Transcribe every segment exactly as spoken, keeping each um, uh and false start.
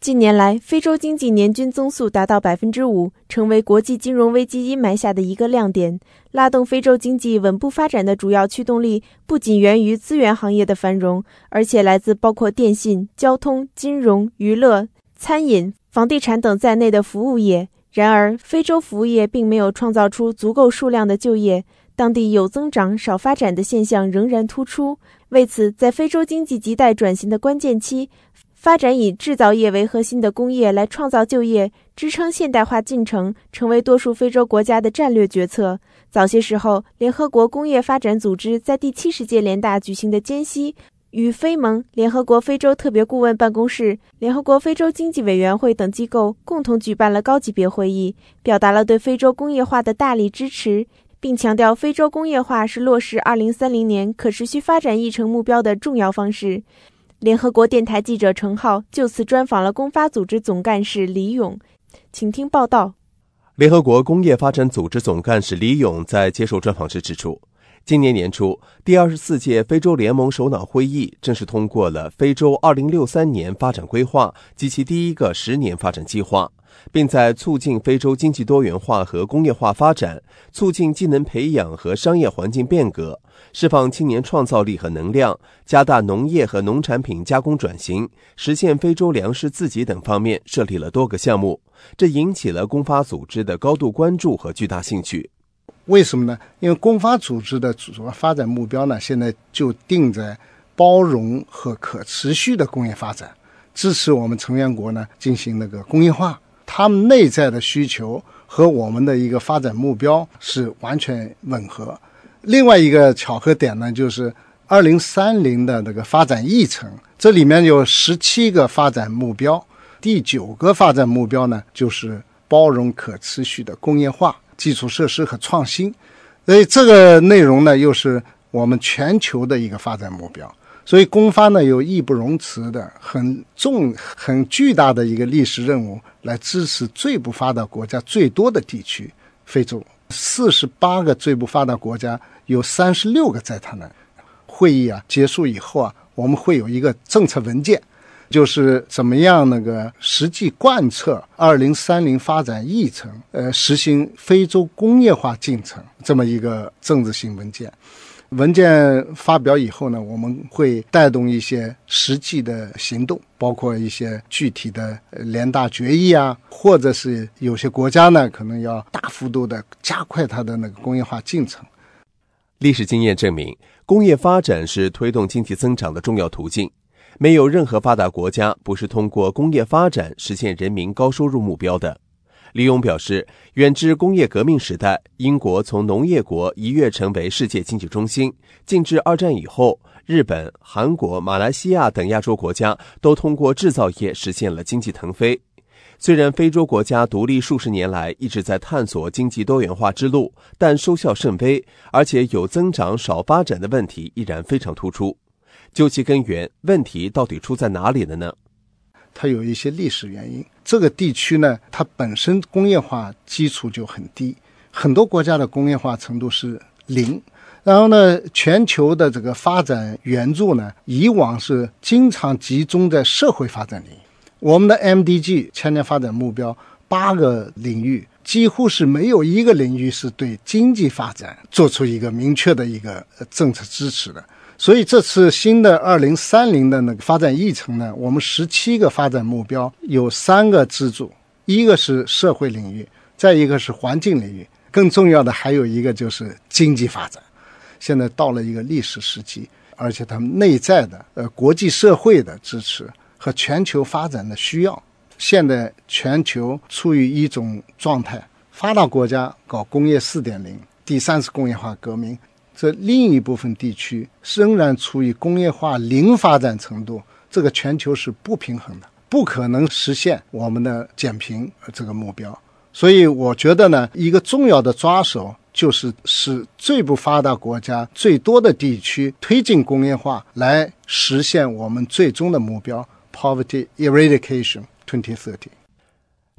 近年来，非洲经济年均增速达到 百分之五， 成为国际金融危机阴霾下的一个亮点。拉动非洲经济稳步发展的主要驱动力不仅源于资源行业的繁荣，而且来自包括电信、交通、金融、娱乐、餐饮、房地产等在内的服务业。然而，非洲服务业并没有创造出足够数量的就业，当地有增长少发展的现象仍然突出。为此，在非洲经济亟待转型的关键期，发展以制造业为核心的工业来创造就业，支撑现代化进程，成为多数非洲国家的战略决策。早些时候，联合国工业发展组织在第七十届联大举行的间隙，与非盟、联合国非洲特别顾问办公室、联合国非洲经济委员会等机构共同举办了高级别会议，表达了对非洲工业化的大力支持，并强调非洲工业化是落实二零三零年可持续发展议程目标的重要方式。联合国电台记者程浩就此专访了公发组织总干事李勇，请听报道。 联合国工业发展组织总干事李勇在接受专访时指出，今年年初，第二十四届非洲联盟首脑会议正式通过了非洲二零六三年发展规划及其第一个十年发展计划，并在促进非洲经济多元化和工业化发展、促进技能培养和商业环境变革、释放青年创造力和能量、加大农业和农产品加工转型、实现非洲粮食自给等方面设立了多个项目，这引起了公发组织的高度关注和巨大兴趣。 为什么呢？因为公发组织的主要发展目标呢，现在就定在包容和可持续的工业发展，支持我们成员国呢进行那个工业化。他们内在的需求和我们的一个发展目标是完全吻合。另外一个巧合点呢，就是二零三零的那个发展议程，这里面有十七个发展目标，第九个发展目标呢，就是包容可持续的工业化、基础设施和创新。所以这个内容呢，又是我们全球的一个发展目标。所以公发呢，有义不容辞的很重很巨大的一个历史任务，来支持最不发达国家最多的地区非洲。四十八个最不发达国家有三十六个在它那。会议啊结束以后啊，我们会有一个政策文件，就是怎么样那个实际贯彻二零三零发展议程，呃，实行非洲工业化进程这么一个政治性文件。文件发表以后呢，我们会带动一些实际的行动，包括一些具体的联大决议啊，或者是有些国家呢可能要大幅度的加快它的那个工业化进程。 历史经验证明，工业发展是推动经济增长的重要途径。没有任何发达国家不是通过工业发展实现人民高收入目标的。李勇表示，远至工业革命时代，英国从农业国一跃成为世界经济中心，进至二战以后，日本、韩国、马来西亚等亚洲国家都通过制造业实现了经济腾飞。虽然非洲国家独立数十年来一直在探索经济多元化之路，但收效甚微，而且有增长少发展的问题依然非常突出。究其根源，问题到底出在哪里了呢？ 它有一些历史原因。这个地区呢，它本身工业化基础就很低，很多国家的工业化程度是零。然后呢，全球的这个发展援助呢，以往是经常集中在社会发展领域。我们的 M D G 千年发展目标八个领域，几乎是没有一个领域是对经济发展做出一个明确的一个政策支持的。所以这次新的二零三零的那个发展议程呢，我们十七个发展目标有三个支柱，一个是社会领域，再一个是环境领域，更重要的还有一个就是经济发展。现在到了一个历史时期，而且他们内在的呃国际社会的支持和全球发展的需要，现在全球处于一种状态，发达国家搞工业 四点零， 第三次工业化革命，这另一部分地区仍然处于工业化零发展程度，这个全球是不平衡的，不可能实现我们的减贫这个目标。所以我觉得呢，一个重要的抓手就是使最不发达国家最多的地区推进工业化，来实现我们最终的目标 Poverty Eradication 二零三零。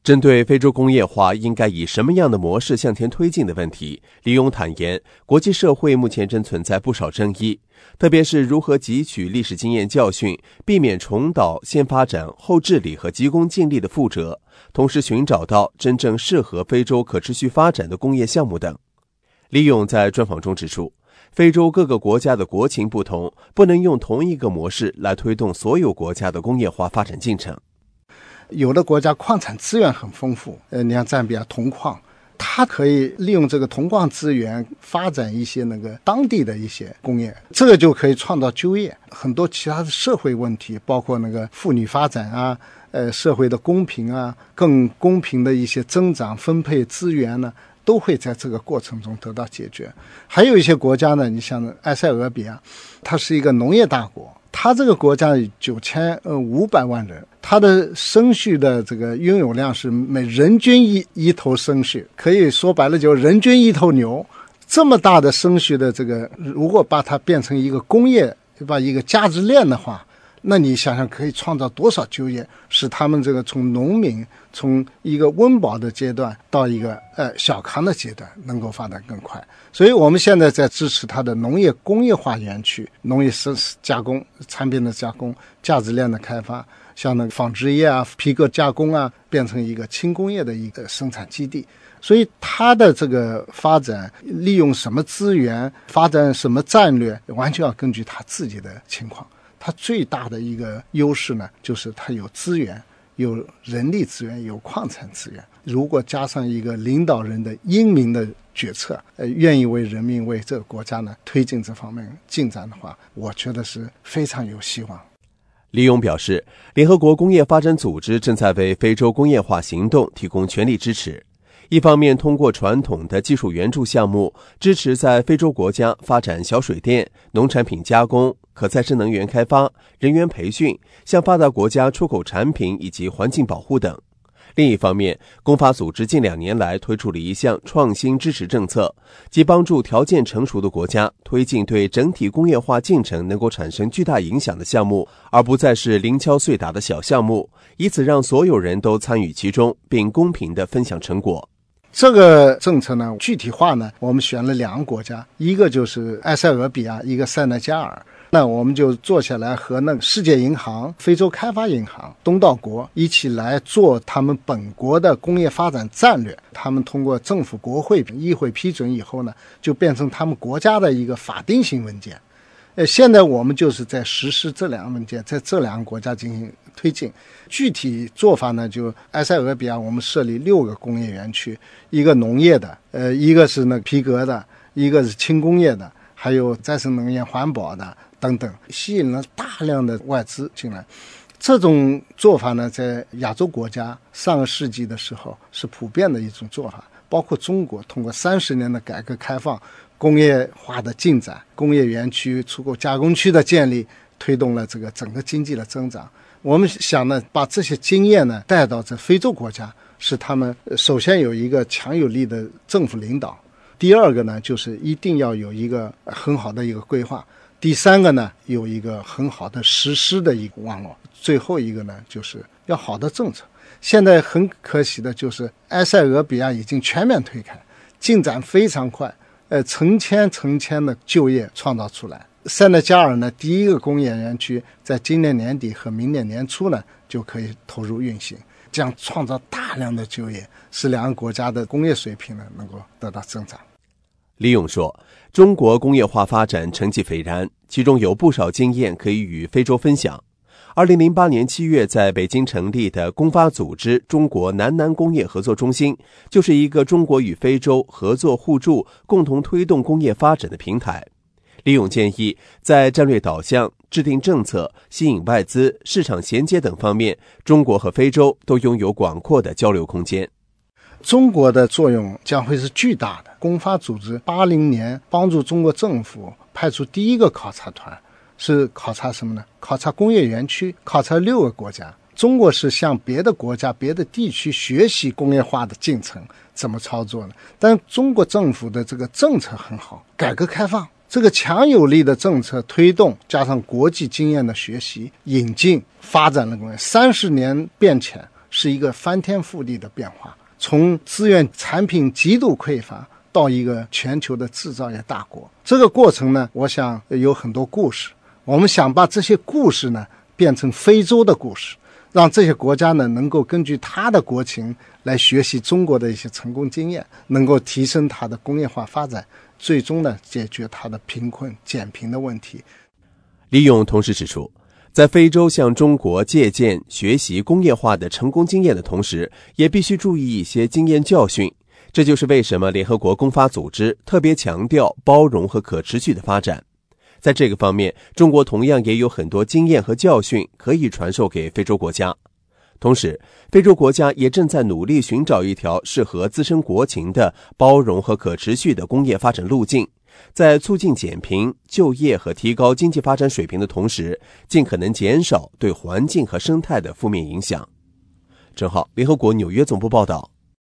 针对非洲工业化应该以什么样的模式向前推进的问题，李勇坦言，国际社会目前正存在不少争议，特别是如何汲取历史经验教训，避免重蹈先发展后治理和急功近利的覆辙，同时寻找到真正适合非洲可持续发展的工业项目等。李勇在专访中指出，非洲各个国家的国情不同，不能用同一个模式来推动所有国家的工业化发展进程。 有的国家矿产资源很丰富，呃，你像赞比亚铜矿，它可以利用这个铜矿资源发展一些那个当地的一些工业，这个就可以创造就业。很多其他的社会问题，包括那个妇女发展啊，呃，社会的公平啊，更公平的一些增长分配资源呢，都会在这个过程中得到解决。还有一些国家呢，你像埃塞俄比亚，它是一个农业大国，它这个国家有九千呃五百万人，它的生畜的这个拥有量是每人均一一头生畜，可以说白了就人均一头牛。这么大的生畜的这个，如果把它变成一个工业，把一个价值链的话，那你想想可以创造多少就业，使他们这个从农民从一个温饱的阶段到一个呃小康的阶段能够发展更快。所以我们现在在支持它的农业工业化园区、农业加工产品的加工、价值链的开发，像那个纺织业啊、皮革加工啊，变成一个轻工业的一个生产基地。所以它的这个发展利用什么资源，发展什么战略，完全要根据它自己的情况。它最大的一个优势呢，就是它有资源，有人力资源，有矿产资源。如果加上一个领导人的英明的决策，呃，愿意为人民、为这个国家呢推进这方面进展的话，我觉得是非常有希望。 李勇表示，联合国工业发展组织正在为非洲工业化行动提供全力支持。一方面通过传统的技术援助项目，支持在非洲国家发展小水电、农产品加工、可再生能源开发、人员培训，向发达国家出口产品以及环境保护等。另一方面，工发组织近两年来推出了一项创新支持政策，即帮助条件成熟的国家推进对整体工业化进程能够产生巨大影响的项目，而不再是零敲碎打的小项目，以此让所有人都参与其中，并公平地分享成果。 这个政策呢，具体化呢，我们选了两个国家，一个就是埃塞俄比亚，一个塞内加尔。那我们就坐下来和那个世界银行、非洲开发银行、东道国一起来做他们本国的工业发展战略。他们通过政府、国会、议会批准以后呢，就变成他们国家的一个法定性文件。呃，现在我们就是在实施这两个文件，在这两个国家进行推进。具体做法呢，就埃塞俄比亚我们设立六个工业园区，一个农业的，呃，一个是那皮革的，一个是轻工业的，还有再生能源、环保的等等，吸引了大量的外资进来。这种做法呢，在亚洲国家上个世纪的时候是普遍的一种做法，包括中国通过三十年的改革开放、工业化的进展、工业园区、出口加工区的建立，推动了这个整个经济的增长。我们想呢，把这些经验呢带到这非洲国家，使他们首先有一个强有力的政府领导，第二个呢，就是一定要有一个很好的一个规划，第三个呢，有一个很好的实施的一个网络，最后一个呢，就是要好的政策。现在很可惜的就是埃塞俄比亚已经全面推开，进展非常快，呃，成千成千的就业创造出来。塞内加尔呢，第一个工业园区在今年年底和明年年初呢就可以投入运行，这样创造大量的就业，使两个国家的工业水平呢能够得到增长。 李勇说，中国工业化发展成绩斐然，其中有不少经验可以与非洲分享。二零零八年七月在北京成立的工发组织中国南南工业合作中心，就是一个中国与非洲合作互助、共同推动工业发展的平台。李勇建议，在战略导向、制定政策、吸引外资、市场衔接等方面，中国和非洲都拥有广阔的交流空间。 中国的作用将会是巨大的。工发组织八零年帮助中国政府派出第一个考察团，是考察什么呢？考察工业园区，考察六个国家。中国是向别的国家、别的地区学习工业化的进程怎么操作呢？但中国政府的这个政策很好，改革开放。这个强有力的政策推动，加上国际经验的学习、引进，发展了工业三十年变迁， 是一个翻天覆地的变化，从资源产品极度匮乏到一个全球的制造业大国。这个过程呢，我想有很多故事，我们想把这些故事呢变成非洲的故事，让这些国家呢能够根据它的国情来学习中国的一些成功经验，能够提升它的工业化发展，最终呢解决它的贫困减贫的问题。 李勇同时指出，在非洲向中国借鉴学习工业化的成功经验的同时，也必须注意一些经验教训。这就是为什么联合国公发组织特别强调包容和可持续的发展。在这个方面，中国同样也有很多经验和教训可以传授给非洲国家。同时，非洲国家也正在努力寻找一条适合自身国情的包容和可持续的工业发展路径，在促进减贫、就业和提高经济发展水平的同时，尽可能减少对环境和生态的负面影响。郑浩，联合国纽约总部报道。